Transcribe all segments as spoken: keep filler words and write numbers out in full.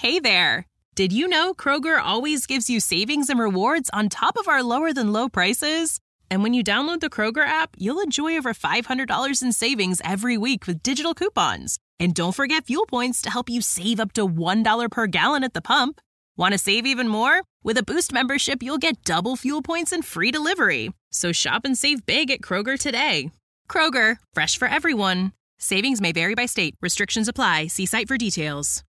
Hey there! Did you know Kroger always gives you savings and rewards on top of our lower-than-low prices? And when you download the Kroger app, you'll enjoy over five hundred dollars in savings every week with digital coupons. And don't forget fuel points to help you save up to one dollar per gallon at the pump. Want to save even more? With a Boost membership, you'll get double fuel points and free delivery. So shop and save big at Kroger today. Kroger, fresh for everyone. Savings may vary by state. Restrictions apply. See site for details.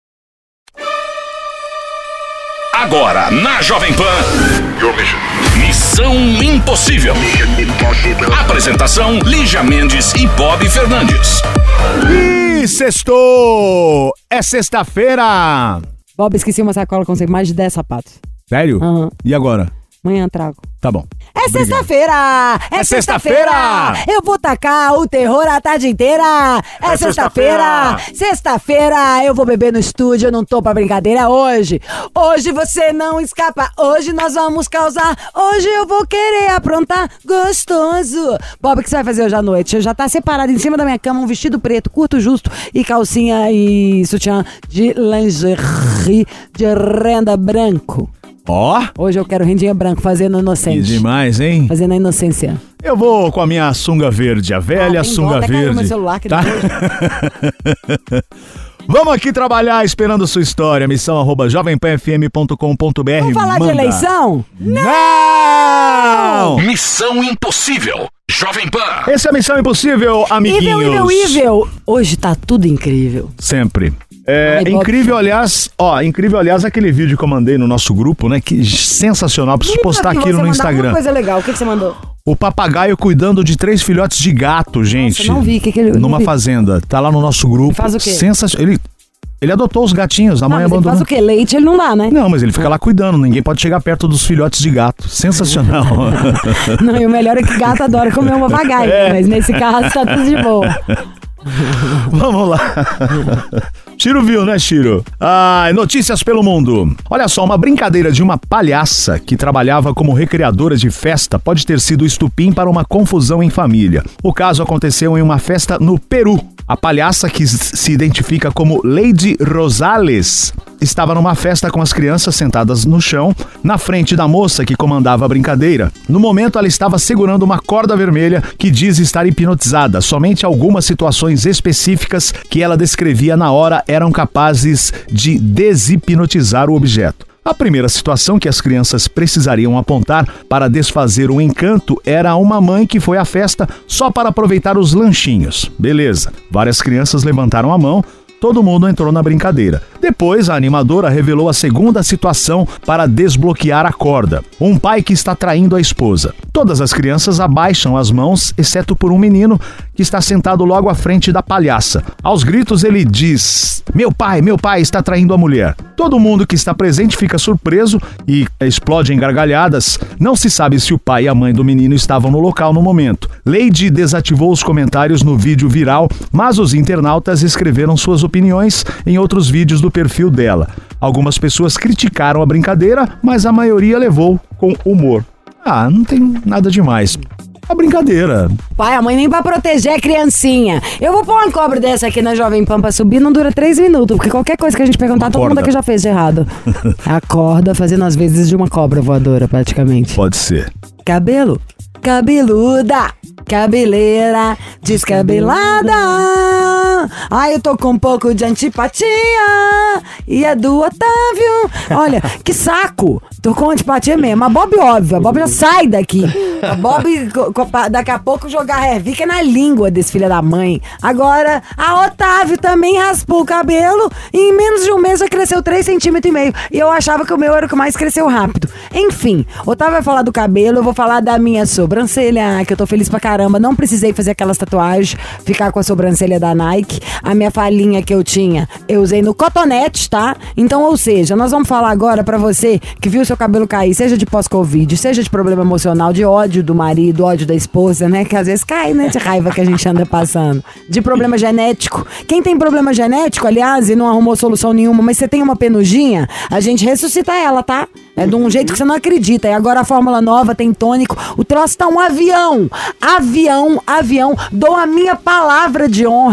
Agora, na Jovem Pan, Missão Impossível. Apresentação, Lígia Mendes e Bob Fernandes. E sextou! É sexta-feira! Bob, esqueci uma sacola com mais de dez sapatos. Sério? Uhum. E agora? Amanhã trago. Tá bom. É sexta-feira! É, é sexta-feira! sexta-feira! Eu vou tacar o terror a tarde inteira! É, é sexta-feira! Sexta-feira! Eu vou beber no estúdio, eu não tô pra brincadeira hoje! Hoje você não escapa! Hoje nós vamos causar! Hoje eu vou querer aprontar gostoso! Bob, o que você vai fazer hoje à noite? Já tá separado em cima da minha cama um vestido preto, curto, justo, e calcinha e sutiã de lingerie de renda branco. Ó! Oh. Hoje eu quero rendinha branco, fazendo inocente. Que demais, hein? Fazendo a inocência. Eu vou com a minha sunga verde, a velha ah, sunga até verde. Caiu meu celular que tá? Vamos aqui trabalhar esperando sua história. Missão arroba jovem pan f m ponto com ponto b r. Vamos falar Manda. de eleição? Não! Missão Impossível. Jovem Pan. Esse é a Missão Impossível, amiguinhos. Ível, ível, ível. Hoje tá tudo incrível. Sempre. É Ai, incrível, Bob. aliás, ó, incrível, aliás, aquele vídeo que eu mandei no nosso grupo, né? Que sensacional. Preciso postar aquilo no Instagram. Coisa legal. O que, que você mandou? O papagaio cuidando de três filhotes de gato, gente. Nossa, não vi. Que que ele, numa fazenda. Tá lá no nosso grupo. Ele faz o quê? Sensacional. Ele, ele adotou os gatinhos, a não, mãe mas abandonou. Ele faz o quê? Leite ele não dá, né? Não, mas ele fica lá cuidando. Ninguém pode chegar perto dos filhotes de gato. Sensacional. Não, e o melhor é que gato adora comer um papagaio. É. Mas nesse caso tá tudo de boa. Vamos lá. Chiro viu, né, Chiro? Ah, notícias pelo mundo. Olha só, uma brincadeira de uma palhaça que trabalhava como recreadora de festa pode ter sido estupim para uma confusão em família. O caso aconteceu em uma festa no Peru. A palhaça, que se identifica como Lady Rosales, estava numa festa com as crianças sentadas no chão, na frente da moça que comandava a brincadeira. No momento, ela estava segurando uma corda vermelha que diz estar hipnotizada. Somente algumas situações específicas que ela descrevia na hora eram capazes de deshipnotizar o objeto. A primeira situação que as crianças precisariam apontar para desfazer o encanto era uma mãe que foi à festa só para aproveitar os lanchinhos. Beleza, várias crianças levantaram a mão. Todo mundo entrou na brincadeira. Depois, a animadora revelou a segunda situação para desbloquear a corda. Um pai que está traindo a esposa. Todas as crianças abaixam as mãos, exceto por um menino que está sentado logo à frente da palhaça. Aos gritos, ele diz: meu pai, meu pai está traindo a mulher. Todo mundo que está presente fica surpreso e explode em gargalhadas. Não se sabe se o pai e a mãe do menino estavam no local no momento. Lady desativou os comentários no vídeo viral, mas os internautas escreveram suas opiniões em outros vídeos do perfil dela. Algumas pessoas criticaram a brincadeira, mas a maioria levou com humor. Ah, não tem nada demais. A brincadeira. Pai, a mãe nem pra proteger a criancinha. Eu vou pôr uma cobra dessa aqui na Jovem Pan pra subir, não dura três minutos, porque qualquer coisa que a gente perguntar, uma todo corda. Mundo aqui já fez de errado. A corda fazendo as vezes de uma cobra voadora, praticamente. Pode ser. Cabelo, cabeluda, cabeleira, descabelada. Ai, eu tô com um pouco de antipatia. E é do Otávio. Olha, que saco. Tô com antipatia mesmo. A Bob, óbvio. A Bob já sai daqui. A Bob, daqui a pouco, jogar Hervica na língua desse filho da mãe. Agora, a Otávio também raspou o cabelo. E em menos de um mês já cresceu três centímetros e meio. E eu achava que o meu era o que mais cresceu rápido. Enfim, Otávio vai falar do cabelo. Eu vou falar da minha sobrancelha, que eu tô feliz pra caramba. Não precisei fazer aquelas tatuagens, ficar com a sobrancelha da Nike. A minha falinha que eu tinha, eu usei no cotonete, tá? Então, ou seja, nós vamos falar agora pra você que viu seu cabelo cair, seja de pós-Covid, seja de problema emocional, de ódio do marido, ódio da esposa, né? Que às vezes cai, né? De raiva que a gente anda passando. De problema genético. Quem tem problema genético, aliás, e não arrumou solução nenhuma, mas você tem uma penugem, a gente ressuscita ela, tá? É de um jeito que você não acredita. E agora a fórmula nova tem tônico. O troço tá um avião. Avião, avião. Dou a minha palavra de honra pra você.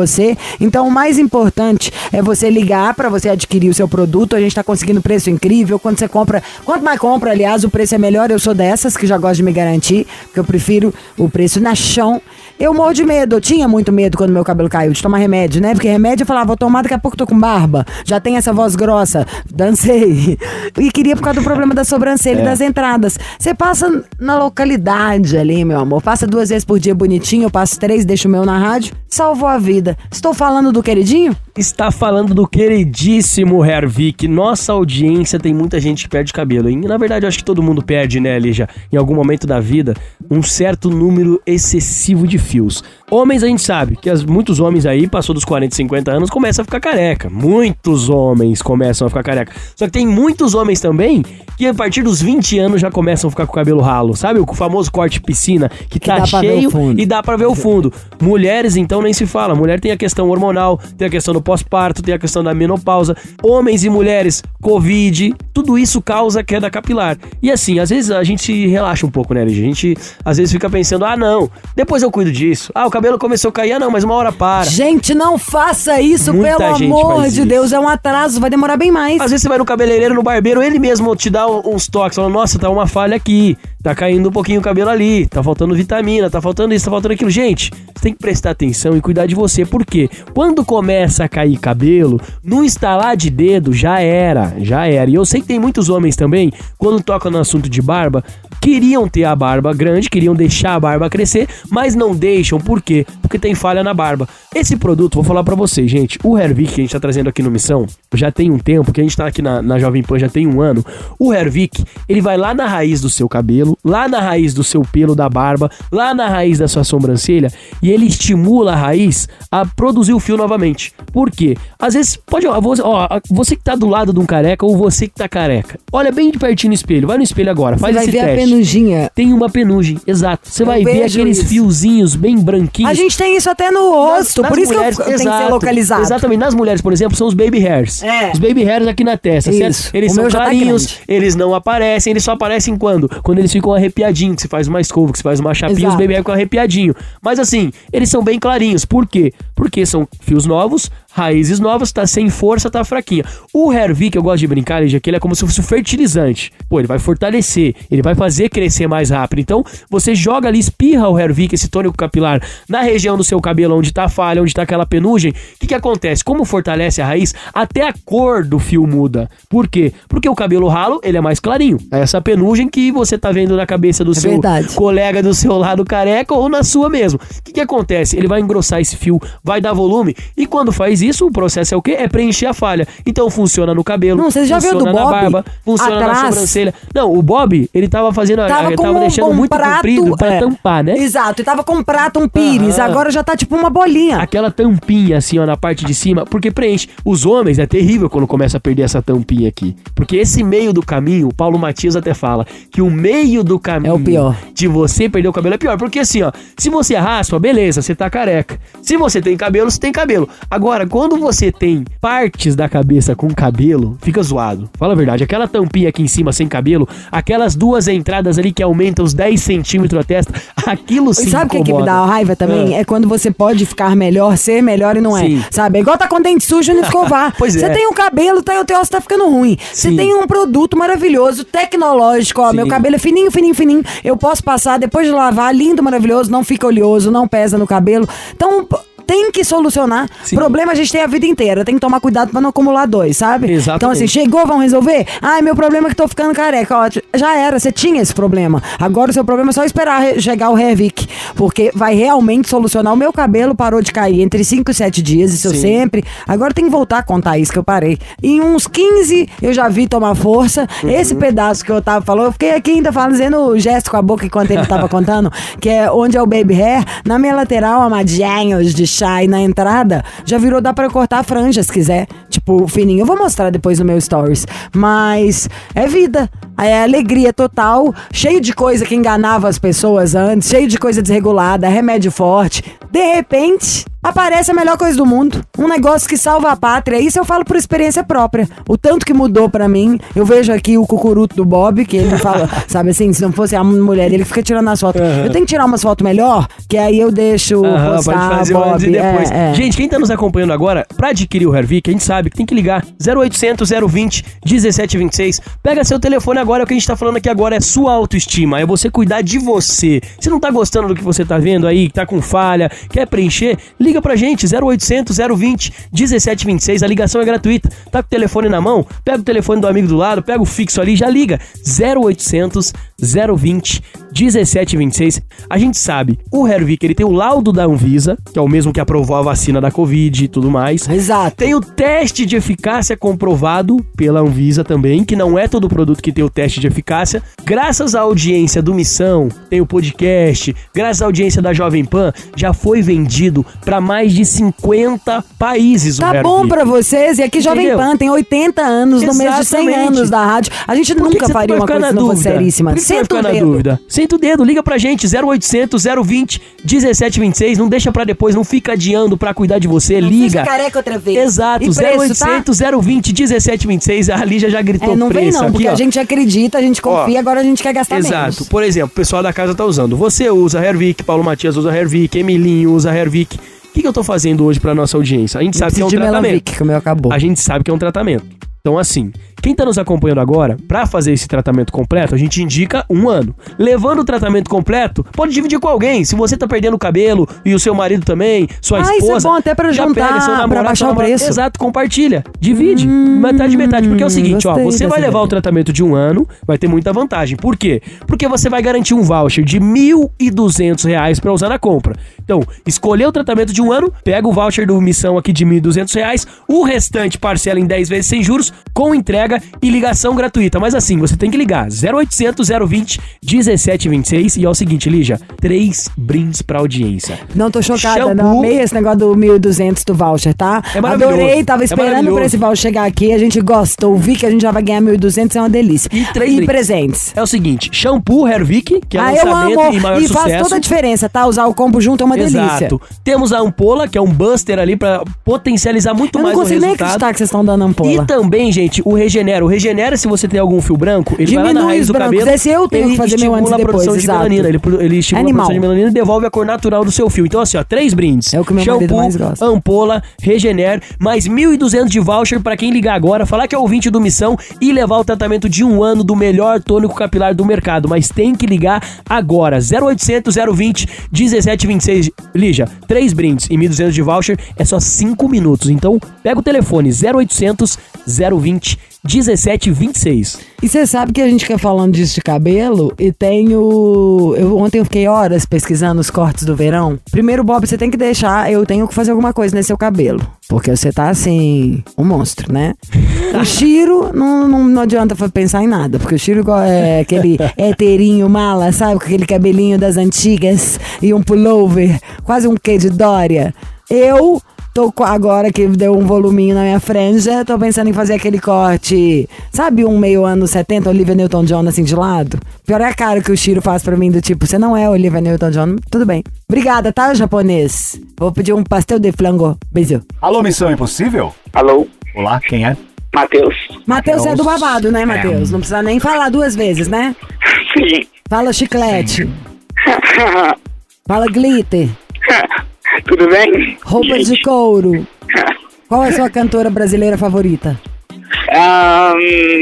você. Então o mais importante é você ligar pra você adquirir o seu produto. A gente tá conseguindo preço incrível. Quando você compra, quanto mais compra, aliás, o preço é melhor. Eu sou dessas que já gosto de me garantir, porque eu prefiro o preço na chão. Eu morro de medo, eu tinha muito medo quando meu cabelo caiu de tomar remédio, né? Porque remédio eu falava, vou tomar, daqui a pouco tô com barba. Já tem essa voz grossa, dancei. E queria por causa do problema da sobrancelha é. e das entradas. Você passa na localidade ali, meu amor. Passa duas vezes por dia bonitinho, eu passo três, deixo o meu na rádio. Salvou a vida. Estou falando do queridinho? Está falando do queridíssimo Hervik. Nossa audiência tem muita gente que perde cabelo. E, na verdade, eu acho que todo mundo perde, né, Lígia? Em algum momento da vida, um certo número excessivo de fios. Homens, a gente sabe que as, muitos homens aí, passou dos quarenta, cinquenta anos, começam a ficar careca. Muitos homens começam a ficar careca. Só que tem muitos homens também que a partir dos vinte anos já começam a ficar com o cabelo ralo. Sabe? O famoso corte piscina, que, que tá cheio e dá pra ver o fundo. Mulheres, então, nem se fala. Mulher tem a questão hormonal, tem a questão do pós-parto, tem a questão da menopausa. Homens e mulheres, Covid, tudo isso causa queda capilar. E assim, às vezes a gente se relaxa um pouco, né, Lígia? A gente às vezes fica pensando, ah, não, depois eu cuido disso. Ah, o cabelo começou a cair, ah, não, mas uma hora para. Gente, não faça isso, Muita pelo amor de isso. Deus, é um atraso, vai demorar bem mais. Às vezes você vai no cabeleireiro, no barbeiro, ele mesmo te dá uns toques, falando, nossa, tá uma falha aqui, tá caindo um pouquinho o cabelo ali, tá faltando vitamina, tá faltando isso, tá faltando aquilo. Gente, você tem que prestar atenção e cuidar de você, porque quando começa a cair cabelo, no instalar de dedo, já era, já era. E eu sei que tem muitos homens também, quando tocam no assunto de barba, queriam ter a barba grande, queriam deixar a barba crescer, mas não deixam, por quê? Porque tem falha na barba. Esse produto, vou falar pra vocês, gente, o Hervik que a gente tá trazendo aqui no Missão, já tem um tempo, que a gente tá aqui na, na Jovem Pan já tem um ano. O Hervik, ele vai lá na raiz do seu cabelo, lá na raiz do seu pelo da barba, lá na raiz da sua sobrancelha, e ele estimula a raiz a produzir o fio novamente. Por quê? Às vezes, pode, ó, você, ó, você que tá do lado de um careca ou você que tá careca, olha bem de pertinho no espelho, vai no espelho agora, faz esse teste. Você vai ver a penugem. Tem uma penugem, exato. Você vai ver aqueles isso. fiozinhos bem branquinhos. A gente tem isso até no rosto, nas, nas por isso mulheres, que eu, eu tenho que ser localizado. Exatamente, nas mulheres, por exemplo, são os baby hairs. É. Os baby hairs aqui na testa, isso. certo? Eles o são clarinhos, tá eles não aparecem, eles só aparecem quando? Quando eles ficam arrepiadinhos, que você faz uma escova, que você faz uma chapinha, exato. Os baby hairs ficam arrepiadinhos. Mas assim, eles são bem clarinhos. Por quê? Porque são fios novos, raízes novas, tá sem força, tá fraquinha. O Hervik, eu gosto de brincar, Lígia, que ele é como se fosse um fertilizante. Pô, ele vai fortalecer, ele vai fazer crescer mais rápido. Então, você joga ali, espirra o Hervik, esse tônico capilar, na região do seu cabelo, onde tá a falha, onde tá aquela penugem. O que que acontece? Como fortalece a raiz, até a cor do fio muda. Por quê? Porque o cabelo ralo, ele é mais clarinho. É essa penugem que você tá vendo na cabeça do é seu verdade. colega do seu lado careca ou na sua mesmo. O que que acontece? Ele vai engrossar esse fio, vai dar volume, e quando faz isso, o processo é o quê? É preencher a falha. Então funciona no cabelo, não, você já funciona viu do na Bob? barba, funciona atrás. na sobrancelha. Não, o Bob, ele tava fazendo, tava, ele tava deixando um muito prato, comprido pra é. tampar, né? Exato, ele tava com um prato, um pires, aham. Agora já tá tipo uma bolinha. Aquela tampinha assim, ó, na parte de cima, porque preenche. Os homens, é terrível quando começa a perder essa tampinha aqui. Porque esse meio do caminho, o Paulo Matias até fala, que o meio do caminho é o pior. de você perder o cabelo é pior. Porque assim, ó, se você raspa, beleza, você tá careca. Se você tem cabelo, você tem cabelo. Agora, quando você tem partes da cabeça com cabelo, fica zoado. Fala a verdade, aquela tampinha aqui em cima sem cabelo, aquelas duas entradas ali que aumentam os dez centímetros a testa, aquilo sim incomoda. Sabe o que, que me dá raiva também? É. é quando você pode ficar melhor, ser melhor e não sim. é. Sabe? É igual tá com dente sujo e não escovar. Pois é. Você tem um cabelo, tá, o teu osso tá ficando ruim. Você tem um produto maravilhoso, tecnológico, ó, sim. meu cabelo é fininho, fininho, fininho. Eu posso passar depois de lavar, lindo, maravilhoso, não fica oleoso, não pesa no cabelo. Então, tem que solucionar. Sim. Problema a gente tem a vida inteira. Tem que tomar cuidado pra não acumular dois, sabe? Exatamente. Então assim, chegou, vão resolver? Ai, meu problema é que tô ficando careca. Ó, já era, você tinha esse problema. Agora o seu problema é só esperar chegar o Hervik, porque vai realmente solucionar. O meu cabelo parou de cair entre cinco e sete dias, isso Sim. eu sempre. Agora tem que voltar a contar isso que eu parei. Em uns quinze eu já vi tomar força. Uhum. Esse pedaço que eu tava falando, eu fiquei aqui ainda fazendo gesto com a boca enquanto ele tava contando, que é onde é o baby hair. Na minha lateral, amadinhos de chá, e na entrada já virou, dá pra cortar a franja se quiser, tipo fininho. Eu vou mostrar depois no meu stories, mas é vida, é alegria total, cheio de coisa que enganava as pessoas antes, cheio de coisa desregulada, remédio forte. De repente, aparece a melhor coisa do mundo. Um negócio que salva a pátria. Isso eu falo por experiência própria. O tanto que mudou pra mim. Eu vejo aqui o cucuruto do Bob, que ele fala, sabe assim, se não fosse a mulher, ele fica tirando as fotos. Uhum. Eu tenho que tirar umas fotos melhor, que aí eu deixo uhum, postar, pode fazer Bob. Antes e depois. É, é. Gente, quem tá nos acompanhando agora, pra adquirir o Hervik, a gente sabe que tem que ligar zero oitocentos, zero vinte, dezessete vinte e seis. Pega seu telefone agora, o que a gente tá falando aqui agora é sua autoestima, é você cuidar de você. Se não tá gostando do que você tá vendo aí, tá com falha, quer preencher, liga pra gente, zero oitocentos, zero vinte, dezessete vinte e seis, a ligação é gratuita. Tá com o telefone na mão? Pega o telefone do amigo do lado, pega o fixo ali, já liga. zero oitocentos, zero vinte, dezessete vinte e seis. A gente sabe, o Hervik, ele tem o laudo da Anvisa, que é o mesmo que aprovou a vacina da Covid e tudo mais. Exato. Tem o teste de eficácia comprovado pela Anvisa também, que não é todo produto que tem o teste de eficácia. Graças à audiência do Missão, tem o podcast, graças à audiência da Jovem Pan, já foi vendido para mais de cinquenta países. Tá bom pra vocês, e aqui Jovem Pan tem oitenta anos, no mês de cem anos da rádio. A gente Por nunca que faria uma coisa não fosse seríssima. Por que você vai ficar na dúvida? Senta o dedo, liga pra gente, zero oitocentos, zero vinte, dezessete vinte e seis, não deixa pra depois, não fica adiando pra cuidar de você, não liga. Careca outra vez. Exato, zero oitocentos, zero vinte, dezessete vinte e seis, a Lígia já gritou é, não preço. Vem não, aqui, porque ó. a gente acredita, a gente confia, ó, agora a gente quer gastar exato. menos. Exato, por exemplo, o pessoal da casa tá usando, você usa Hervik, Paulo Matias usa Hervik, Emilinho usa Hervik. O que, que eu tô fazendo hoje pra nossa audiência? A gente sabe que é um tratamento. Melavik, que o meu acabou. A gente sabe que é um tratamento. Então, assim, quem tá nos acompanhando agora, pra fazer esse tratamento completo, a gente indica um ano. Levando o tratamento completo, pode dividir com alguém. Se você tá perdendo o cabelo e o seu marido também, sua ah, esposa... isso é bom até pra juntar, pega, seu namorado, pra baixar o preço. Exato, compartilha. Divide. Hum, metade, metade. Porque é o seguinte, ó, você vai levar o tratamento de um ano, vai ter muita vantagem. Por quê? Porque você vai garantir um voucher de mil e duzentos reais pra usar na compra. Então, escolher o tratamento de um ano, pega o voucher do Missão aqui de mil e duzentos reais, o restante parcela em dez vezes sem juros, com entrega e ligação gratuita. Mas assim, você tem que ligar zero oitocentos, zero vinte, dezessete vinte e seis. E é o seguinte, Lígia, três brindes pra audiência. Não tô chocada, Shampoo. não amei esse negócio do mil e duzentos do voucher, tá? É maravilhoso. Adorei, tava esperando é pra esse voucher chegar aqui, a gente gostou, vi que a gente já vai ganhar mil e duzentos, é uma delícia. E três e presentes. É o seguinte, shampoo Hervik, que é ah, lançamento eu amo. e maior e sucesso. E faz toda a diferença, tá? Usar o combo junto é uma delícia. Exato. Temos a ampola, que é um buster ali pra potencializar muito eu mais o resultado. Eu não consigo nem acreditar que vocês estão dando ampola. E também, gente, o Regenera. O Regenera, se você tem algum fio branco, ele diminui vai lá na raiz do brancos. cabelo. Esse eu tenho que fazer meu antes e depois, a produção exato. de melanina. Ele, ele estimula Animal. a produção de melanina e devolve a cor natural do seu fio. Então, assim, ó, três brindes. É o que meu shampoo, marido mais gosta. Ampola, Regenera, mais mil e duzentos de voucher pra quem ligar agora, falar que é ouvinte do Missão e levar o tratamento de um ano do melhor tônico capilar do mercado. Mas tem que ligar agora. zero oitocentos, zero vinte, dezessete vinte e seis. Lígia, três brindes e mil e duzentos de voucher é só cinco minutos. Então, pega o telefone zero oitocentos, zero vinte, dezessete vinte e seis. E você sabe que a gente quer falando disso de cabelo e tenho... Eu, ontem eu fiquei horas pesquisando os cortes do verão. Primeiro, Bob, você tem que deixar... Eu tenho que fazer alguma coisa nesse seu cabelo. Porque você tá, assim, um monstro, né? O Chiro, não, não, não adianta pensar em nada. Porque o Chiro é aquele heterinho mala, sabe? Com aquele cabelinho das antigas e um pullover. Quase um quê de Dória. Eu... Tô agora que deu um voluminho na minha franja, tô pensando em fazer aquele corte, sabe, um meio anos setenta, Olivia Newton-John assim de lado? Pior é a cara que o Chiro faz pra mim, do tipo, você não é Olivia Newton-John, tudo bem. Obrigada, tá, japonês? Vou pedir um pastel de flango. Beijo. Alô, Missão Impossível? Alô? Olá, quem é? Matheus. Matheus é do babado, né, Matheus? Não precisa nem falar duas vezes, né? Sim. Fala chiclete. Fala glitter. Tudo bem? Roupas de couro. Qual é a sua cantora brasileira favorita? Um,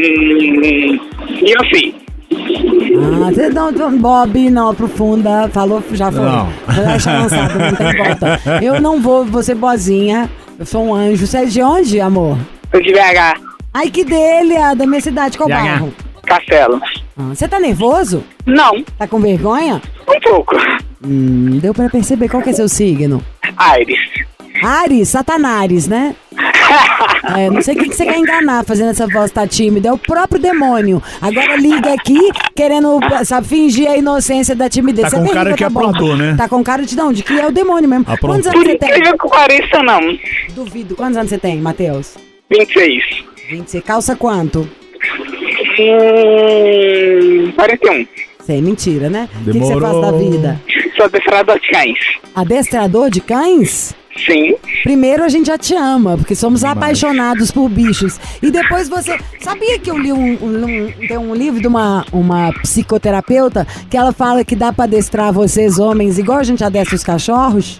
eu sei. Ah, você não, Bob, não aprofunda. Falou, já foi. Não. Deixa lançado, não tem volta. Eu não vou, vou ser boazinha. Eu sou um anjo. Você é de onde, amor? Eu de B H. Ai, que delha, da minha cidade, qual bairro? Castelo. Ah, você tá nervoso? Não. Tá com vergonha? Um pouco. Hum, deu pra perceber. Qual que é seu signo? Aires. Ares, Satanares, né? É, não sei o que, que você quer enganar fazendo essa voz tá tímida. É o próprio demônio. Agora liga aqui querendo, sabe, fingir a inocência da timidez. Tá com cara que aprontou, né? Tá com cara de não, de que é o demônio mesmo. Aprontou. Quantos anos Por você tem? incrível que pareça, não. Duvido. Quantos anos você tem, Matheus? vinte e seis. vinte e seis. Calça quanto? Hum, quarenta e um. Isso é mentira, né? O que, que você Demorou. faz da vida? Sou adestrador de cães. Adestrador de cães? Sim. Primeiro a gente já te ama, porque somos apaixonados por bichos. E depois você... Sabia que eu li um, um, um, tem um livro de uma, uma psicoterapeuta que ela fala que dá pra adestrar vocês, homens, igual a gente adestra os cachorros?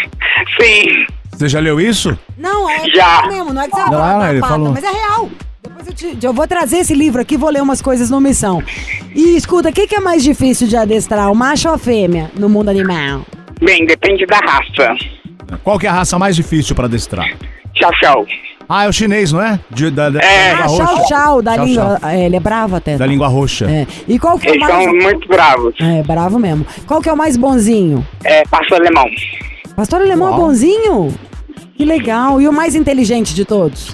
Sim. Você já leu isso? Não, é Já. mesmo, não é que você vai Não, falar ele pata, falou. mas é real. Depois eu, te, eu vou trazer esse livro aqui, vou ler umas coisas no Missão. E escuta, o que, que é mais difícil de adestrar, o macho ou a fêmea no mundo animal? Bem, depende da raça. Qual que é a raça mais difícil pra adestrar? Tchau, tchau. Ah, é o chinês, não é? De, da, da, É. da Ah, língua tchau, roxa. tchau, da Tchau, língua. tchau. É, ele é bravo até. Da língua roxa. É. E qual que é o Eles mais... são muito bravos. É, bravo mesmo. Qual que é o mais bonzinho? É, pastor alemão. Pastor alemão é Uau. bonzinho? Que legal. E o mais inteligente de todos?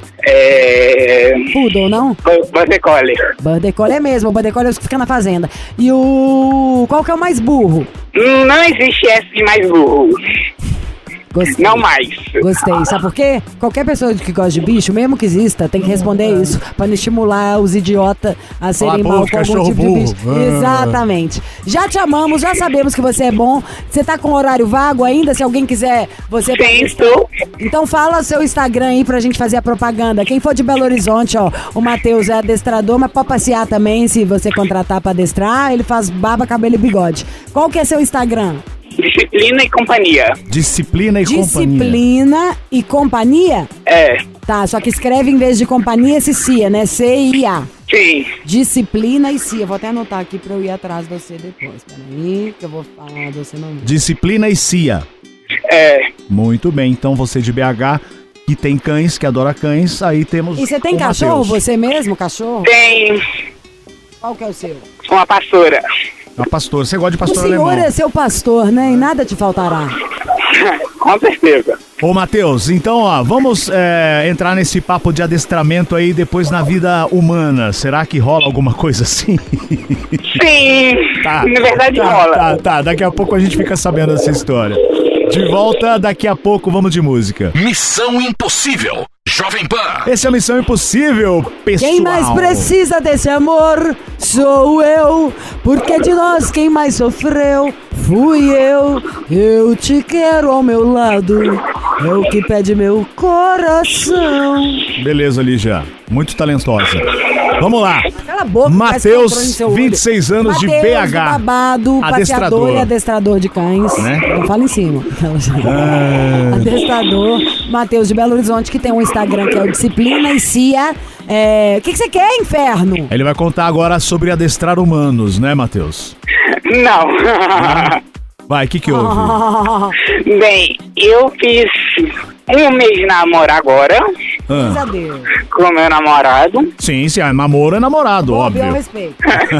É... Poodle, não? Border Collie. Border Collie é mesmo, o Border Collie é os que fica na fazenda. E o... Qual que é o mais burro? Não existe essa de mais burro. Gostei. Não mais. Gostei. Sabe por quê? Qualquer pessoa que gosta de bicho, mesmo que exista, tem que responder isso. Pra não estimular os idiotas a serem Ah, pô, mal com algum cachorro tipo de burro. bicho. Ah. Exatamente. Já te amamos, já sabemos que você é bom. Você tá com horário vago ainda? Se alguém quiser, você... Sim, estou. Então fala o seu Instagram aí pra gente fazer a propaganda. Quem for de Belo Horizonte, ó, o Matheus é adestrador, mas pode passear também, se você contratar pra adestrar. Ele faz barba, cabelo e bigode. Qual que é seu Instagram? Disciplina e companhia. Disciplina e companhia. Disciplina e companhia? É. Tá, só que escreve em vez de companhia esse C I A, né? C I A. Sim. Disciplina e C I A. Vou até anotar aqui pra eu ir atrás de você depois. Peraí, que eu vou falar de você não. Disciplina e C I A. É. Muito bem, então você de B H, que tem cães, que adora cães, aí temos E você tem o cachorro? Matheus. Você mesmo, cachorro? Tem Qual que é o seu? uma pastora. É um pastor, você gosta de O pastor senhor alemão. é seu pastor, né? E nada te faltará. Com certeza. Ô, Matheus, então, ó, vamos é, entrar nesse papo de adestramento aí depois na vida humana. Será que rola alguma coisa assim? Sim. Tá. Na verdade tá, rola. Tá, tá, daqui a pouco a gente fica sabendo essa história. De volta, daqui a pouco, vamos de música. Missão Impossível. Jovem Pan. Esse é a Missão Impossível, pessoal. Quem mais precisa desse amor sou eu, porque de nós quem mais sofreu fui eu. Eu te quero ao meu lado, é o que pede meu coração. Beleza, Lígia. Muito talentosa. Vamos lá. Cala a boca. Matheus, faz controle no seu olho. vinte e seis anos de Matheus, B H. babado, passeador Adestrador. e adestrador de cães. Né? Não fala em cima. Ah. Adestrador, Matheus de Belo Horizonte, que tem um Instagram que é o Disciplina e C I A. É, o que, que você quer, inferno? Ele vai contar agora sobre adestrar humanos, né, Matheus? Não. Vai, o que que houve? Bem, eu fiz um mês de namoro agora Graças Ah, a Deus. com meu namorado. sim, sim, é namoro é namorado, Óbvio, eu óbvio. respeito.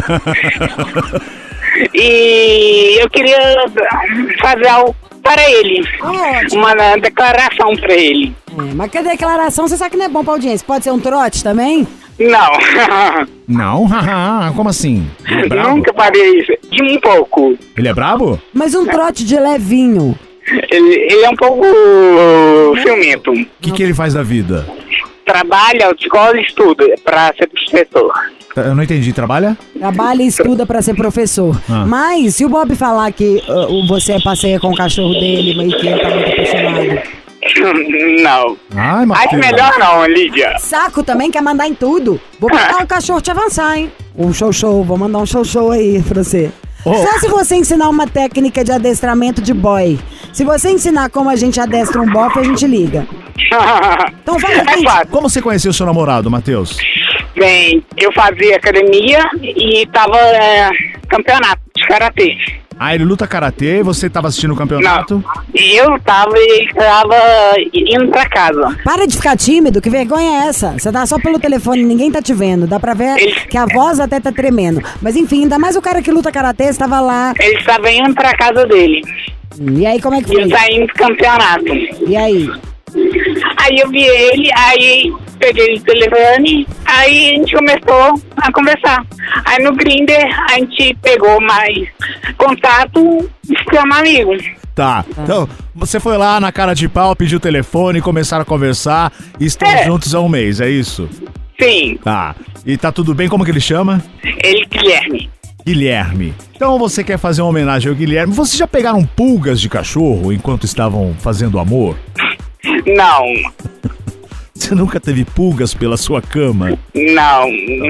E eu queria fazer algo para ele. Ótimo. Uma declaração para ele. É, mas que a declaração, você sabe que não é bom pra audiência. Pode ser um trote também? Não. Não? Haha, como assim? Ele é brabo? Nunca farei isso. De um pouco. Ele é brabo? Mas um trote de levinho. Ele, ele é um pouco ciumento. O que que ele faz da vida? Trabalha, escola e estuda para ser professor. Eu não entendi, trabalha? Trabalha e estuda pra ser professor. Ah. Mas se o Bob falar que uh, você passeia com o cachorro dele e que ele tá muito apaixonado. Não. Ai, Acho Matheus. melhor não, Lídia. Saco também, quer mandar em tudo. Vou mandar o cachorro te avançar, hein? Um show show, vou mandar um show show aí pra você. Oh. Só se você ensinar uma técnica de adestramento de boy. Se você ensinar como a gente adestra um bofe, a gente liga. Então fala É aí. fácil. Como você conheceu seu namorado, Matheus? Bem, eu fazia academia e tava é, campeonato de karatê. Ah, ele luta karatê e você tava assistindo o campeonato? Não, eu tava e ele tava indo pra casa. Para de ficar tímido, que vergonha é essa? Você tá só pelo telefone, ninguém tá te vendo. Dá pra ver Ele- que a voz até tá tremendo. Mas enfim, ainda mais o cara que luta karatê, estava lá. Ele estava indo pra casa dele. E aí, como é que E ele foi? tá indo pro campeonato. E aí? Aí eu vi ele, aí peguei o telefone, aí a gente começou a conversar. Aí no Grindr a gente pegou mais contato e ficamos amigos. Tá. Então, você foi lá na cara de pau, pediu o telefone, começaram a conversar e estão É. juntos há um mês, é isso? Sim, Tá. E tá tudo bem? Como que ele chama? ele Guilherme. Guilherme. Então você quer fazer uma homenagem ao Guilherme. Vocês já pegaram pulgas de cachorro enquanto estavam fazendo amor? Não. Você nunca teve pulgas pela sua cama? Não.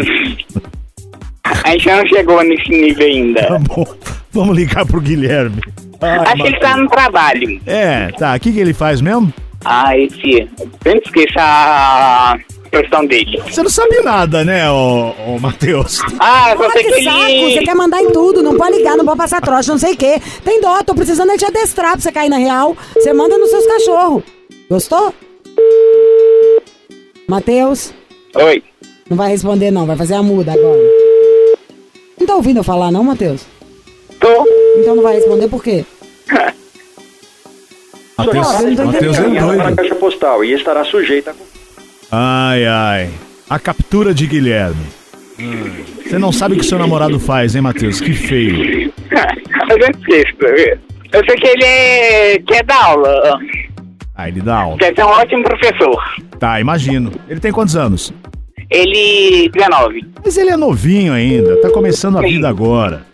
A gente não chegou nesse nível ainda. Tá bom. Vamos ligar pro Guilherme. Ai, Acho que ele tá no trabalho. É, tá. O que, que ele faz mesmo? Ah, esse... Eu não esqueça a profissão dele. Você não sabe nada, né, ô, ô Matheus? Ah, Olha você que que saco, ele... você quer mandar em tudo, não pode ligar, não pode passar troça, não sei o quê. Tem dó, tô precisando de te adestrar pra você cair na real. Você manda nos seus cachorros. Gostou? Matheus? Oi. Não vai responder não, vai fazer a muda agora. Não tá ouvindo eu falar não, Matheus? Tô. Então não vai responder por quê? Matheus, Matheus é para a doido. caixa postal e estará sujeita a... Ai, ai. A captura de Guilherme. Você não sabe o que seu namorado faz, hein, Matheus? Que feio. Eu não esqueço. Eu sei que ele é... quer dar aula. Ah, ele dá aula. Quer ser um ótimo professor. Tá, imagino. Ele tem quantos anos? Ele... dezenove. Mas ele é novinho ainda, tá começando a vida agora.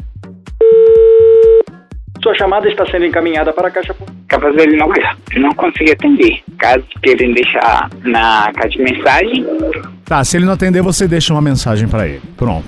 Sua chamada está sendo encaminhada para a caixa postal. Capaz ele não, não conseguir atender. Caso queiram deixar na caixa de mensagem. Tá, se ele não atender, você deixa uma mensagem pra ele. Pronto.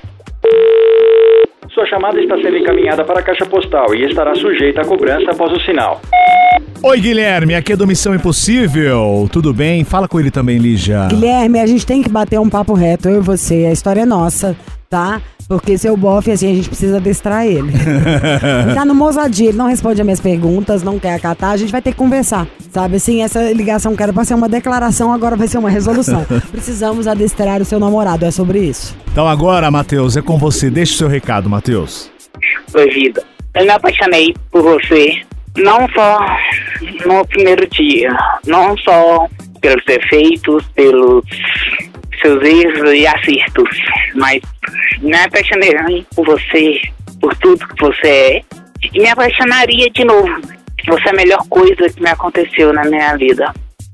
Sua chamada está sendo encaminhada para a caixa postal e estará sujeita a cobrança após o sinal. Oi, Guilherme, aqui é do Missão Impossível. Tudo bem? Fala com ele também, Lígia. Guilherme, a gente tem que bater um papo reto, eu e você. A história é nossa, tá? Porque seu bofe, assim, a gente precisa adestrar ele. Ele tá no ousadia, ele não responde as minhas perguntas, não quer acatar, a gente vai ter que conversar, sabe? Assim, essa ligação que era pra ser uma declaração, agora vai ser uma resolução. Precisamos adestrar o seu namorado, é sobre isso. Então agora, Matheus, é com você. Deixa o seu recado, Matheus. Oi, vida. Eu me apaixonei por você. Não só no primeiro dia. Não só pelos defeitos, pelos seus erros e acertos. Mas me apaixonei por você, por tudo que você é. E me apaixonaria de novo. Você é a melhor coisa que me aconteceu na minha vida.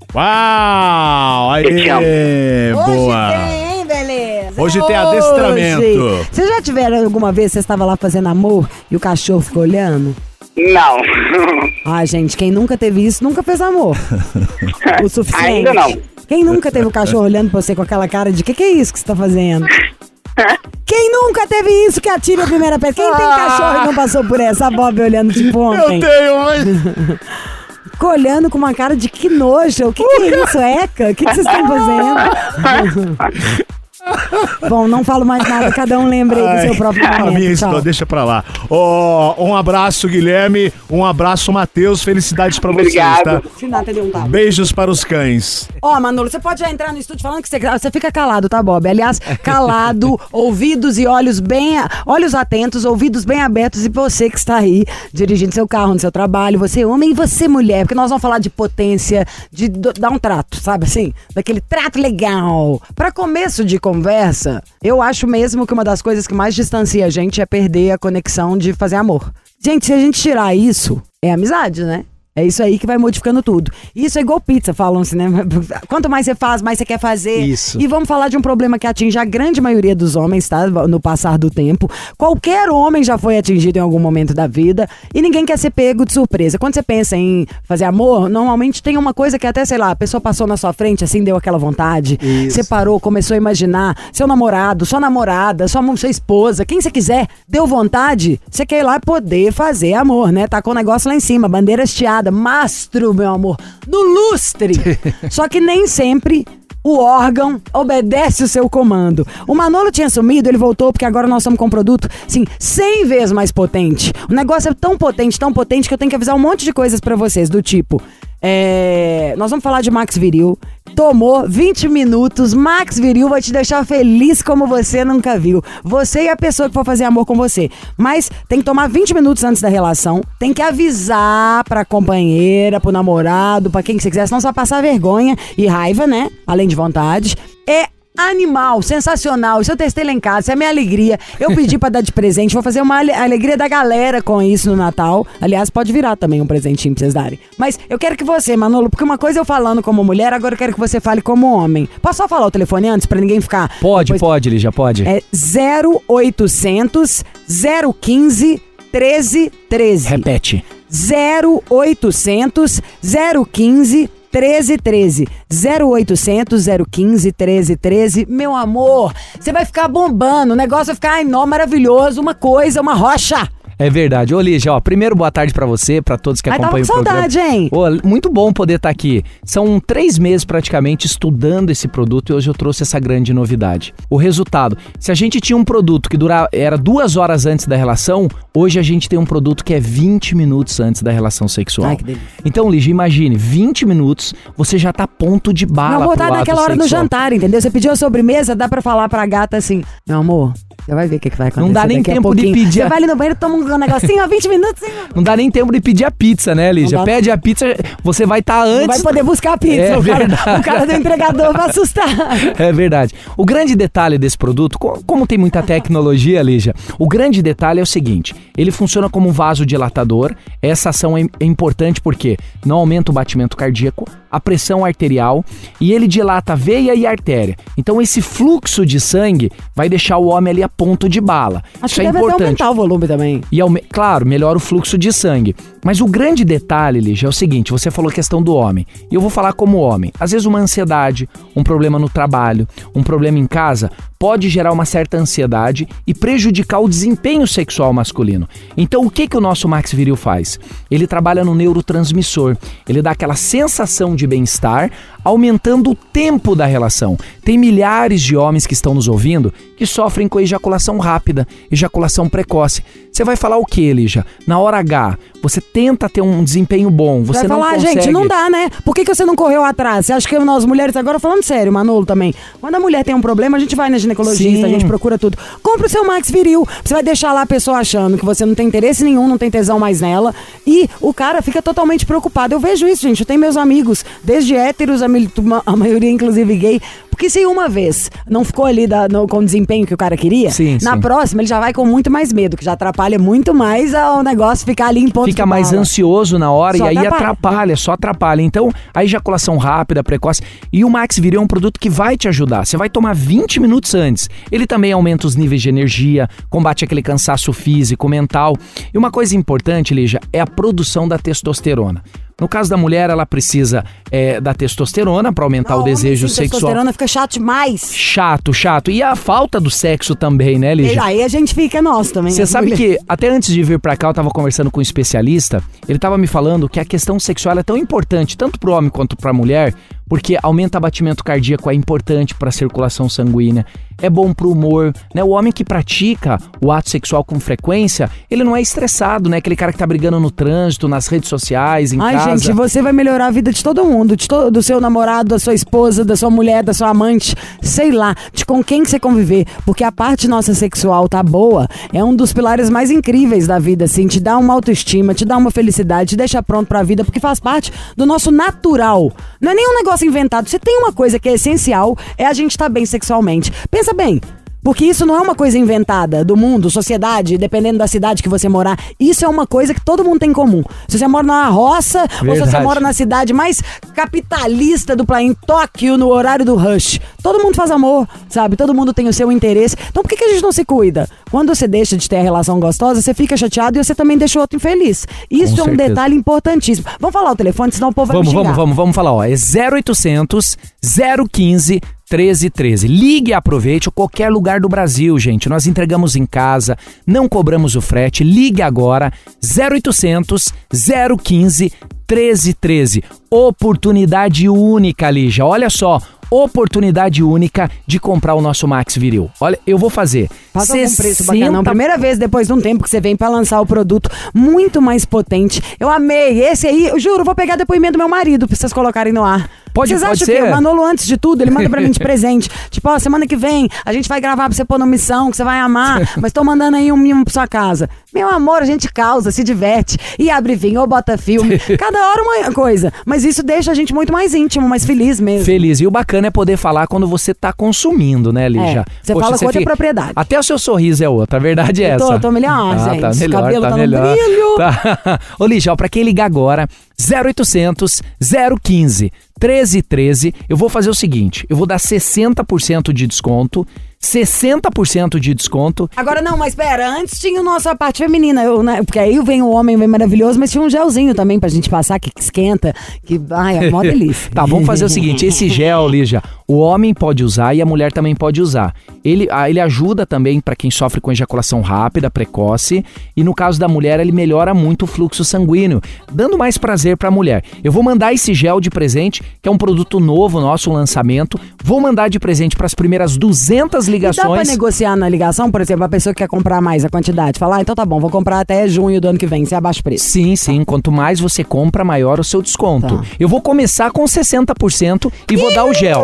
Uau! Aê, Eu te amo. boa! Hoje tem, hein, beleza? Hoje tem adestramento. Vocês já tiveram alguma vez, você estava lá fazendo amor e o cachorro ficou olhando? Não. Ai, gente, quem nunca teve isso, nunca fez amor. O suficiente. Ainda não. Quem nunca teve o cachorro olhando pra você com aquela cara de que que é isso que você tá fazendo? Quem nunca teve isso que atira a primeira pedra? Quem tem cachorro e não passou por essa? A Bob olhando tipo ontem. Eu tenho, mas... Ficou olhando com uma cara de que nojo. O que, que é isso, Eca? O que, que vocês estão fazendo? Bom, não falo mais nada, cada um lembre aí do seu próprio momento. A minha Tchau. história, deixa pra lá. Oh, um abraço, Guilherme. Um abraço, Matheus. Felicidades pra vocês, Obrigado. tá? Se nada, deu um tapa. Beijos para os cães. Ó, Manolo, você pode já entrar no estúdio falando que você, você fica calado, tá, Bob? Aliás, calado, ouvidos e olhos bem, olhos atentos, ouvidos bem abertos, e você que está aí dirigindo seu carro no seu trabalho, você homem e você mulher, porque nós vamos falar de potência, de do, dar um trato, sabe assim? Daquele trato legal. Pra começo de conversa, eu acho mesmo que uma das coisas que mais distancia a gente é perder a conexão de fazer amor. Gente, se a gente tirar isso, é amizade, né? É isso aí que vai modificando tudo. Isso é igual pizza, falam-se, né? Quanto mais você faz, mais você quer fazer. Isso. E vamos falar de um problema que atinge a grande maioria dos homens, tá? No passar do tempo. Qualquer homem já foi atingido em algum momento da vida e ninguém quer ser pego de surpresa. Quando você pensa em fazer amor, normalmente tem uma coisa que até, sei lá, a pessoa passou na sua frente, assim, deu aquela vontade. Isso. Você parou, começou a imaginar seu namorado, sua namorada, sua, sua esposa, quem você quiser, deu vontade, você quer ir lá poder fazer amor, né? Tá com o negócio lá em cima, bandeira hasteada, mastro, meu amor, no lustre. Só que nem sempre o órgão obedece o seu comando. O Manolo tinha sumido, ele voltou porque agora nós estamos com um produto, assim, cem vezes mais potente. O negócio é tão potente, tão potente que eu tenho que avisar um monte de coisas pra vocês, do tipo... É, nós vamos falar de Max Viril. Tomou vinte minutos. Max Viril vai te deixar feliz como você nunca viu. Você e a pessoa que for fazer amor com você. Mas tem que tomar vinte minutos antes da relação. Tem que avisar pra companheira, pro namorado, pra quem que você quiser. Senão você vai passar vergonha e raiva, né? Além de vontade. É animal, sensacional. Isso eu testei lá em casa, isso é a minha alegria. Eu pedi pra dar de presente, vou fazer uma ale- alegria da galera com isso no Natal. Aliás, pode virar também um presentinho pra vocês darem. Mas eu quero que você, Manolo, porque uma coisa eu falando como mulher, agora eu quero que você fale como homem. Posso só falar o telefone antes, pra ninguém ficar... Pode, depois... pode, Lígia, pode. É zero oitocentos, zero quinze, treze treze. Repete. zero oitocentos, zero quinze, treze treze treze. zero oitocentos, zero quinze, treze treze. Meu amor, você vai ficar bombando. O negócio vai ficar enorme, maravilhoso. Uma coisa, uma rocha. É verdade. Ô, Lígia, ó, primeiro boa tarde pra você, pra todos que Ai, acompanham o programa. Ai, tava com saudade, hein? Ô, muito bom poder estar aqui. São três meses praticamente estudando esse produto e hoje eu trouxe essa grande novidade. O resultado, se a gente tinha um produto que durava, era duas horas antes da relação, hoje a gente tem um produto que é vinte minutos antes da relação sexual. Ai, que delícia. Então, Lígia, imagine, vinte minutos, você já tá ponto de bala. Não, vou dar naquela hora sexual. do jantar, entendeu? Você pediu a sobremesa, dá pra falar pra gata assim, meu amor, você vai ver o que, que vai acontecer. Não dá nem tempo de pedir. Você vai ali no banheiro, toma um negocinho, ó, vinte minutos. Hein? Não dá nem tempo de pedir a pizza, né, Lígia? Pede a pizza, você vai estar tá antes... Não vai poder buscar a pizza, é o, cara, verdade. o cara do entregador vai assustar. É verdade. O grande detalhe desse produto, como tem muita tecnologia, Lígia, o grande detalhe é o seguinte, ele funciona como um vasodilatador, essa ação é importante porque não aumenta o batimento cardíaco, a pressão arterial e ele dilata a veia e a artéria. Então esse fluxo de sangue vai deixar o homem ali a ponto de bala. Acho Isso que é deve importante. até aumentar o volume também. E, claro, melhora o fluxo de sangue. Mas o grande detalhe, Lígia, é o seguinte, você falou a questão do homem. E eu vou falar como homem. Às vezes uma ansiedade, um problema no trabalho, um problema em casa, pode gerar uma certa ansiedade e prejudicar o desempenho sexual masculino. Então o que, que o nosso Max Viril faz? Ele trabalha no neurotransmissor. Ele dá aquela sensação de bem-estar, aumentando o tempo da relação. Tem milhares de homens que estão nos ouvindo que sofrem com ejaculação rápida, ejaculação precoce. Você vai falar o que, Lígia? Na hora H, você tenta ter um desempenho bom, você vai não falar, consegue... gente, não dá, né? Por que, que você não correu atrás? Você acha que nós mulheres, agora falando sério, Manolo também, quando a mulher tem um problema, a gente vai na ginecologista, Sim. a gente procura tudo. Compre o seu Max Viril, você vai deixar lá a pessoa achando que você não tem interesse nenhum, não tem tesão mais nela, e o cara fica totalmente preocupado. Eu vejo isso, gente, eu tenho meus amigos, desde héteros, a, a maioria inclusive gay, porque se uma vez não ficou ali da, no, com o desempenho que o cara queria, sim, na sim. próxima ele já vai com muito mais medo, que já atrapalha muito mais o negócio ficar ali em ponto Fica de mais bala. ansioso na hora Só e aí atrapalha. atrapalha, só atrapalha. Então, a ejaculação rápida, precoce. E o Max Viril é um produto que vai te ajudar. Você vai tomar vinte minutos antes. Ele também aumenta os níveis de energia, combate aquele cansaço físico, mental. E uma coisa importante, Lígia, é a produção da testosterona. No caso da mulher, ela precisa é, da testosterona para aumentar Não, o desejo homem sem sexual. testosterona fica chato demais. Chato, chato. E a falta do sexo também, né, Lígia? E aí a gente fica, nós também. Você as sabe mulheres. que até antes de vir pra cá eu tava conversando com um especialista, ele tava me falando que a questão sexual é tão importante, tanto pro homem quanto pra mulher, porque aumenta o batimento cardíaco, é importante pra circulação sanguínea, é bom pro humor, né? O homem que pratica o ato sexual com frequência, ele não é estressado, né? Aquele cara que tá brigando no trânsito, nas redes sociais, em Ai, casa. gente, você vai melhorar a vida de todo mundo, de to- do seu namorado, da sua esposa, da sua mulher, da sua amante, sei lá, de com quem que você conviver, porque a parte nossa sexual tá boa, é um dos pilares mais incríveis da vida, assim, te dá uma autoestima, te dá uma felicidade, te deixa pronto pra vida, porque faz parte do nosso natural. Não é nenhum negócio inventado. Se tem uma coisa que é essencial, é a gente estar bem sexualmente. Pensa bem. Porque isso não é uma coisa inventada do mundo, sociedade, dependendo da cidade que você morar. Isso é uma coisa que todo mundo tem em comum. Se você mora numa roça, Verdade. ou se você mora na cidade mais capitalista do planeta, em Tóquio, no horário do rush. Todo mundo faz amor, sabe? Todo mundo tem o seu interesse. Então por que, que a gente não se cuida? Quando você deixa de ter a relação gostosa, você fica chateado e você também deixa o outro infeliz. Isso Com é um certeza. detalhe importantíssimo. Vamos falar o telefone, senão o povo vai Vamos, me xingar. vamos, vamos, vamos falar, ó. É zero oitocentos, zero quinze, treze treze. Ligue e aproveite a qualquer lugar do Brasil, gente. Nós entregamos em casa, não cobramos o frete. Ligue agora, zero oitocentos, zero quinze, treze treze. Oportunidade única, Lígia. Olha só, oportunidade única de comprar o nosso Max Viril. Olha, eu vou fazer. Faz algum preço bacana. Primeira vez depois de um tempo que você vem pra lançar o produto muito mais potente. Eu amei. Esse aí, eu juro, vou pegar depoimento do meu marido pra vocês colocarem no ar. Pode, Vocês pode acham ser. que o Manolo, antes de tudo, ele manda pra mim de presente. Tipo, ó, semana que vem a gente vai gravar pra você pôr no Missão, que você vai amar, mas tô mandando aí um mimo pra sua casa. Meu amor, a gente causa, se diverte. E abre vinho ou bota filme. Cada hora uma coisa. Mas isso deixa a gente muito mais íntimo, mais feliz mesmo. Feliz. E o bacana é poder falar quando você tá consumindo, né, Lígia? É, você fala com outra propriedade. Até o seu sorriso é outro, a verdade é Eu essa. tô, tô melhor, ah, gente. Tá melhor, O cabelo tá tá no melhor. brilho. Tá. Ô, Lígia, ó, pra quem ligar agora, zero oitocentos, zero quinze, treze treze, eu vou fazer o seguinte, eu vou dar sessenta por cento de desconto. sessenta por cento de desconto. Agora não, mas pera, antes tinha a nossa parte feminina, eu, né, porque aí vem o homem bem maravilhoso, mas tinha um gelzinho também pra gente passar, que esquenta, que ai, é mó delícia. Tá, vamos fazer o seguinte, esse gel, Lígia, o homem pode usar e a mulher também pode usar. Ele, ele ajuda também pra quem sofre com ejaculação rápida, precoce, e no caso da mulher, ele melhora muito o fluxo sanguíneo, dando mais prazer pra mulher. Eu vou mandar esse gel de presente, que é um produto novo, nosso lançamento, vou mandar de presente pras primeiras duzentas ligações. E dá pra negociar na ligação, por exemplo, a pessoa que quer comprar mais a quantidade, falar, ah, então tá bom, vou comprar até junho do ano que vem, se abaixa o preço. Sim, sim, quanto mais você compra, maior o seu desconto. Tá. Eu vou começar com sessenta por cento e vou dar o gel.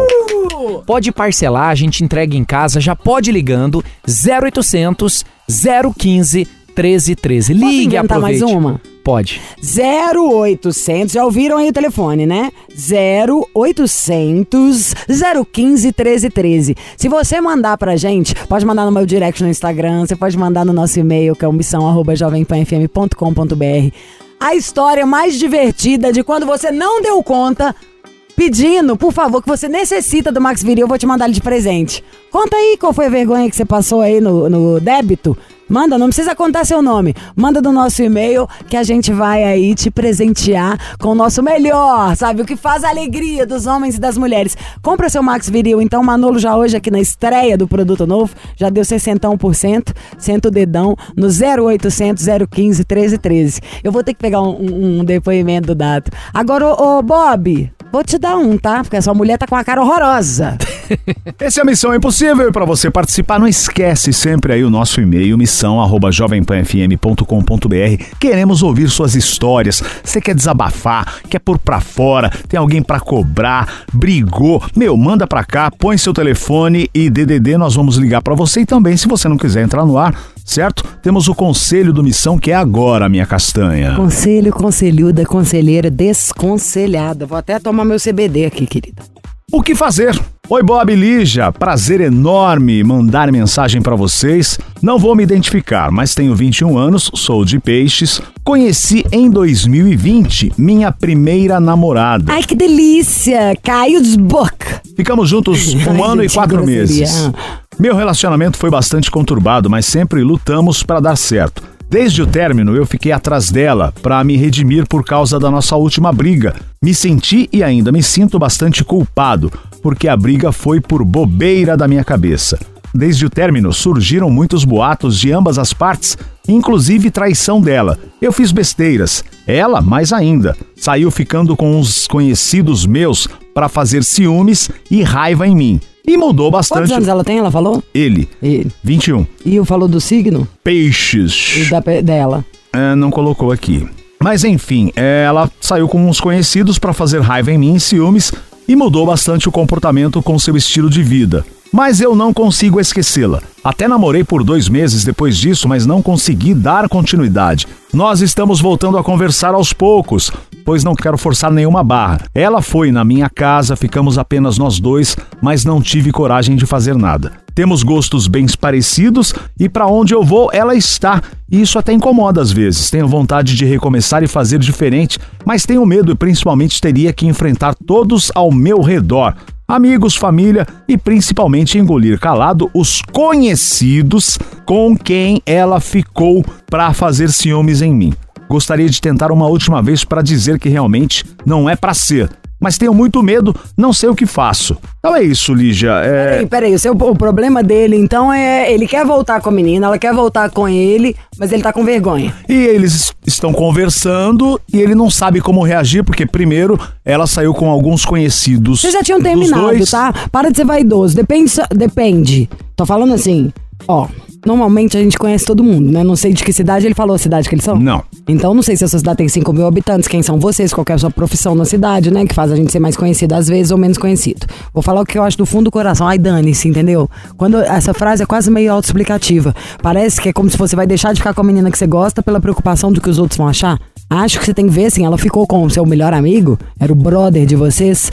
Pode parcelar, a gente entrega em casa, já pode ligando, zero oitocentos, zero quinze, treze treze. Ligue, aproveite. Mais uma? Pode. zero oitocentos, já ouviram aí o telefone, né? zero oitocentos, zero quinze, treze treze. Se você mandar pra gente, pode mandar no meu direct no Instagram, você pode mandar no nosso e-mail, que é o missão arroba jovem pan f m ponto com ponto b r. A história mais divertida de quando você não deu conta, pedindo, por favor, que você necessita do Max Viril, eu vou te mandar ele de presente. Conta aí qual foi a vergonha que você passou aí no, no débito. Manda, não precisa contar seu nome. Manda do nosso e-mail que a gente vai aí te presentear com o nosso melhor, sabe? O que faz a alegria dos homens e das mulheres. Compra seu Max Viril, então, Manolo já hoje aqui na estreia do produto novo, já deu sessenta por cento, senta o dedão no zero oitocentos, zero quinze, treze treze. Eu vou ter que pegar um, um depoimento do Dato. Agora, ô, ô Bob, vou te dar um, tá? Porque a sua mulher tá com a cara horrorosa. Essa é a Missão Impossível e para você participar, não esquece sempre aí o nosso e-mail, missão arroba jovem pan f m ponto com ponto b r. Queremos ouvir suas histórias. Você quer desabafar, quer pôr pra fora, tem alguém pra cobrar, brigou, meu, manda pra cá, põe seu telefone e D D D, nós vamos ligar pra você. E também, se você não quiser entrar no ar, certo? Temos o Conselho do Missão, que é agora, minha castanha. Conselho, conselhuda, conselheira, desconselhada. Vou até tomar meu C B D aqui, querida. O que fazer? Oi, Bob e Lígia, prazer enorme mandar mensagem pra vocês. Não vou me identificar, mas tenho vinte e um anos, sou de Peixes. Conheci em dois mil e vinte minha primeira namorada. Ai, que delícia! Caio dos Book. Ficamos juntos um ano e quatro meses. Meu relacionamento foi bastante conturbado, mas sempre lutamos pra dar certo. Desde o término, eu fiquei atrás dela para me redimir por causa da nossa última briga. Me senti e ainda me sinto bastante culpado, porque a briga foi por bobeira da minha cabeça. Desde o término, surgiram muitos boatos de ambas as partes, inclusive traição dela. Eu fiz besteiras, ela mais ainda. Saiu ficando com uns conhecidos meus para fazer ciúmes e raiva em mim. E mudou bastante. Quantos anos ela tem, ela falou? Ele. Ele. vinte e um. E eu falou do signo? Peixes. E da, dela? É, não colocou aqui. Mas enfim, é, ela saiu com uns conhecidos pra fazer raiva em mim, ciúmes, e mudou bastante o comportamento com seu estilo de vida. Mas eu não consigo esquecê-la. Até namorei por dois meses depois disso, mas não consegui dar continuidade. Nós estamos voltando a conversar aos poucos, pois não quero forçar nenhuma barra. Ela foi na minha casa, ficamos apenas nós dois, mas não tive coragem de fazer nada. Temos gostos bem parecidos e para onde eu vou, ela está. E isso até incomoda às vezes. Tenho vontade de recomeçar e fazer diferente, mas tenho medo e principalmente teria que enfrentar todos ao meu redor. Amigos, família e principalmente engolir calado os conhecidos com quem ela ficou para fazer ciúmes em mim. Gostaria de tentar uma última vez para dizer que realmente não é para ser, mas tenho muito medo, não sei o que faço. Então é isso, Lígia. É... Peraí, peraí, o, seu, o problema dele, então, é ele quer voltar com a menina, ela quer voltar com ele, mas ele tá com vergonha. E eles estão conversando e ele não sabe como reagir, porque primeiro ela saiu com alguns conhecidos. Vocês já tinham terminado, tá? Para de ser vaidoso, depende, depende. Tô falando assim, ó... Normalmente a gente conhece todo mundo, né? Não sei de que cidade ele falou a cidade que eles são. Não. Então não sei se a sua cidade tem cinco mil habitantes, quem são vocês, qual é a sua profissão na cidade, né? Que faz a gente ser mais conhecido às vezes ou menos conhecido. Vou falar o que eu acho do fundo do coração. Ai, dane-se, entendeu? Quando essa frase é quase meio autoexplicativa. Parece que é como se você vai deixar de ficar com a menina que você gosta pela preocupação do que os outros vão achar. Acho que você tem que ver, assim, ela ficou com o seu melhor amigo, era o brother de vocês,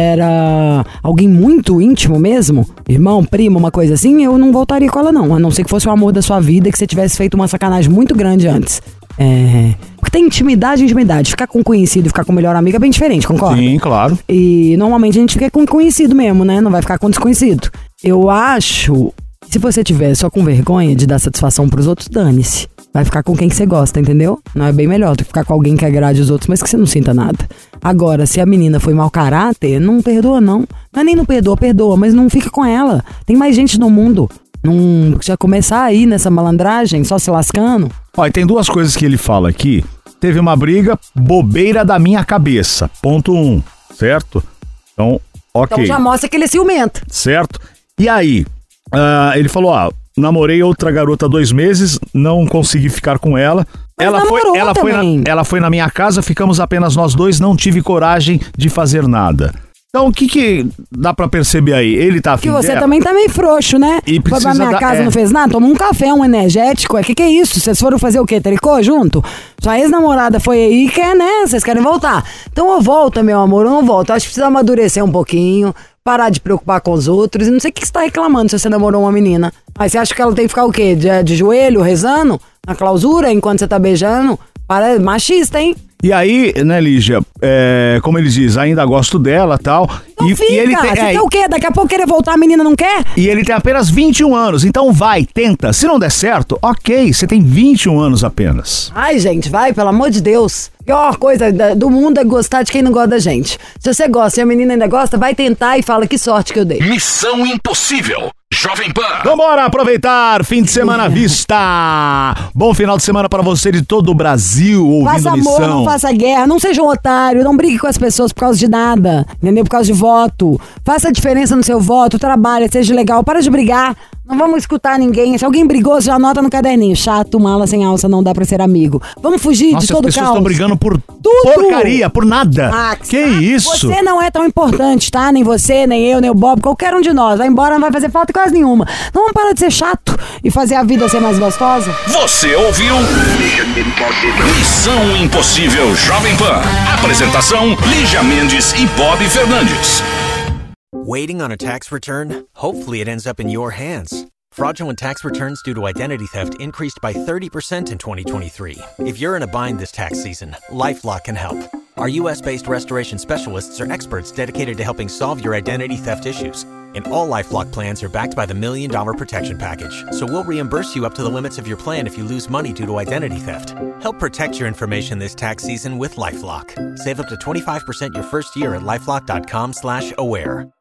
era alguém muito íntimo mesmo, irmão, primo, uma coisa assim, eu não voltaria com ela não, a não ser que fosse o amor da sua vida e que você tivesse feito uma sacanagem muito grande antes. É... Porque tem intimidade e intimidade. Ficar com conhecido e ficar com o melhor amigo é bem diferente, concorda? Sim, claro. E normalmente a gente fica com conhecido mesmo, né? Não vai ficar com desconhecido. Eu acho Se você tiver só com vergonha de dar satisfação pros outros, dane-se. Vai ficar com quem que você gosta, entendeu? Não é bem melhor do que ficar com alguém que agrade os outros, mas que você não sinta nada. Agora, se a menina foi mau caráter, não perdoa, não. Não é nem não perdoa, perdoa, mas não fica com ela. Tem mais gente no mundo. Não já começar aí nessa malandragem, só se lascando. Olha, tem duas coisas que ele fala aqui. Teve uma briga, bobeira da minha cabeça. Ponto um, certo? Então, ok. Então já mostra que ele é ciumento. Certo? E aí, uh, ele falou, ó, namorei outra garota há dois meses, não consegui ficar com ela. Mas ela foi, ela, foi na, também. ela foi na minha casa, ficamos apenas nós dois, não tive coragem de fazer nada. Então, o que que dá pra perceber aí? Ele tá afim Que você dela? também tá meio frouxo, né? E Foi pra precisa minha da- casa, é. não fez nada? Tomou um café, um energético. O que que é isso? Vocês foram fazer o quê? Tricô junto? Sua ex-namorada foi aí e quer, né? Vocês querem voltar. Então ou volta, meu amor, ou não volta. Eu acho que precisa amadurecer um pouquinho, parar de preocupar com os outros. E não sei o que você tá reclamando se você namorou uma menina. Aí você acha que ela tem que ficar o quê? De, de joelho, rezando? Na clausura, enquanto você tá beijando? Para machista, hein? E aí, né, Lígia, é, como ele diz, ainda gosto dela e tal. Não e, fica. e ele tem, Você é, quer o quê? Daqui a pouco querer voltar, a menina não quer? e ele tem apenas vinte e um anos, então vai, tenta. Se não der certo, ok, você tem vinte e um anos apenas. Ai, gente, vai, pelo amor de Deus. Pior coisa da- do mundo é gostar de quem não gosta da gente. Se você gosta e a menina ainda gosta, vai tentar e fala que sorte que eu dei. Missão Impossível. Jovem Pan. Vambora aproveitar, fim de semana à vista. Bom final de semana pra você de todo o Brasil, ouvindo Faça amor, Missão. não faça guerra, não seja um otário, não brigue com as pessoas por causa de nada, entendeu? Por causa de voto. Faça a diferença no seu voto, trabalhe, seja legal, para de brigar. Não vamos escutar ninguém. Se alguém brigou, já anota no caderninho. Chato, mala sem alça, não dá pra ser amigo. Vamos fugir Nossa, de todo as pessoas caos. estão brigando por Tudo. porcaria, por nada. Ah, que sabe? isso? Você não é tão importante, tá? Nem você, nem eu, nem o Bob, qualquer um de nós. Vai embora, não vai fazer falta quase nenhuma. Então vamos parar de ser chato e fazer a vida ser mais gostosa? Você ouviu? Missão Impossível Jovem Pan. Apresentação: Lígia Mendes e Bob Fernandes. Waiting on a tax return? Hopefully it ends up in your hands. Fraudulent tax returns due to identity theft increased by thirty percent in twenty twenty-three. If you're in a bind this tax season, LifeLock can help. Our U S based restoration specialists are experts dedicated to helping solve your identity theft issues. And all LifeLock plans are backed by the Million Dollar Protection Package. So we'll reimburse you up to the limits of your plan if you lose money due to identity theft. Help protect your information this tax season with LifeLock. Save up to twenty-five percent your first year at LifeLock.com slash aware.